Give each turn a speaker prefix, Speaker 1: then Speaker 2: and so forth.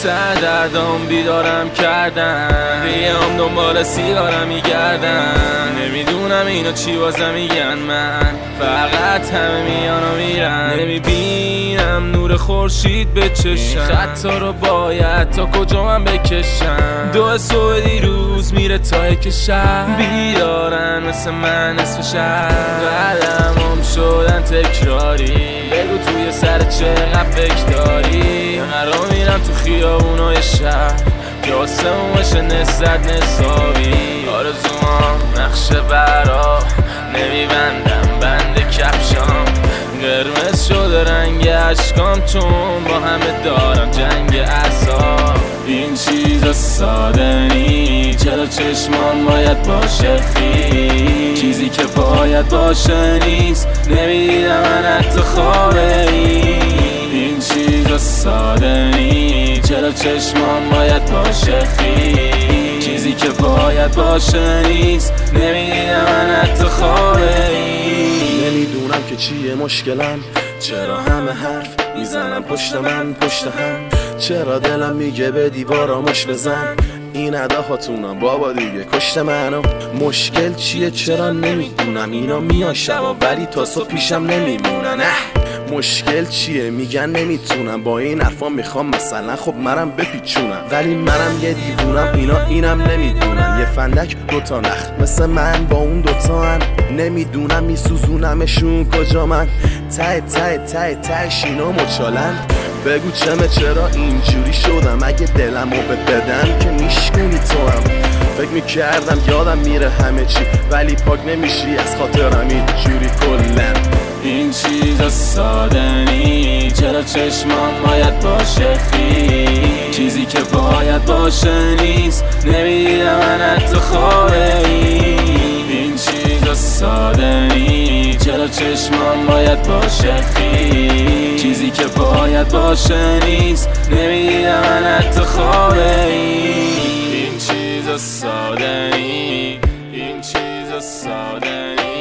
Speaker 1: سردردام بیدارم کردن، دیام دنبال سیگارم میگردن. نمیدونم اینا چی واسه میگن، من فقط همه میان و میرن. نمیبینم نور خورشید به چشم، خطا رو باید تا کجا من بکشم. دو صبح دیروز میره تا که شب بیدارن مثل من نصف شب. قدمم شدن تکراری، بگو توی سر چقدر فکر داری. قرار میرم تو خیابونای شهر که آسمونش نسابی. آرزوام نقشه برا نمیبندم بند کفشام، قرمز شده رنگ عشقام چون با همه دارم جنگ اعصاب. این چیزا ساده نی، چرا چشمان باید باشه خی؟ چیزی که باید باشه نیست، نمیدیدم من حتی خوابه این چیزا ساده نی، چرا چشمان باید باشه خی؟ چیزی که باید باشه نیست، نمیدیدم من حتی خوابه
Speaker 2: نمیدونم که چیه مشکلم، چرا همه حرف میزنم پشت من پشت هم. چرا دلم میگه به دیوارامش بزن، این اداهاتونم بابا دیگه کشت منو. مشکل چیه چرا نمیدونم، اینا میان شبا ولی تا صبح پیشم نمیمونن. مشکل چیه میگن نمیتونم، با این حرفا میخوام مثلا خب منم بپیچونم. ولی منم یه دیوونم، اینا اینم نمیدونن. یه فندک دوتا نخ مثل من با اون دوتا هن. نمیدونم میسوزونمشون کجا، من ته ته ته تهش اینا مچالن. بگو چرا اینجوری شدم، اگه دلمو بدم که میشکنی تو هم. فکر میکردم یادم میره همه چی، ولی پاک نمیشی از خاطرم اینجوری کلن.
Speaker 1: این چیزا ساده نی، چرا چشمان باید باشه خی؟ چیزی که باید باشه نیست، نمیدیدم من حتی خوابه این چیزا ساده نی، چرا چشمان باید باشه خی؟ چیزی که باید باشه نیست، نمیدیدم من حتی خوابه این چیزا ساده نی، این چیزا ساده نی.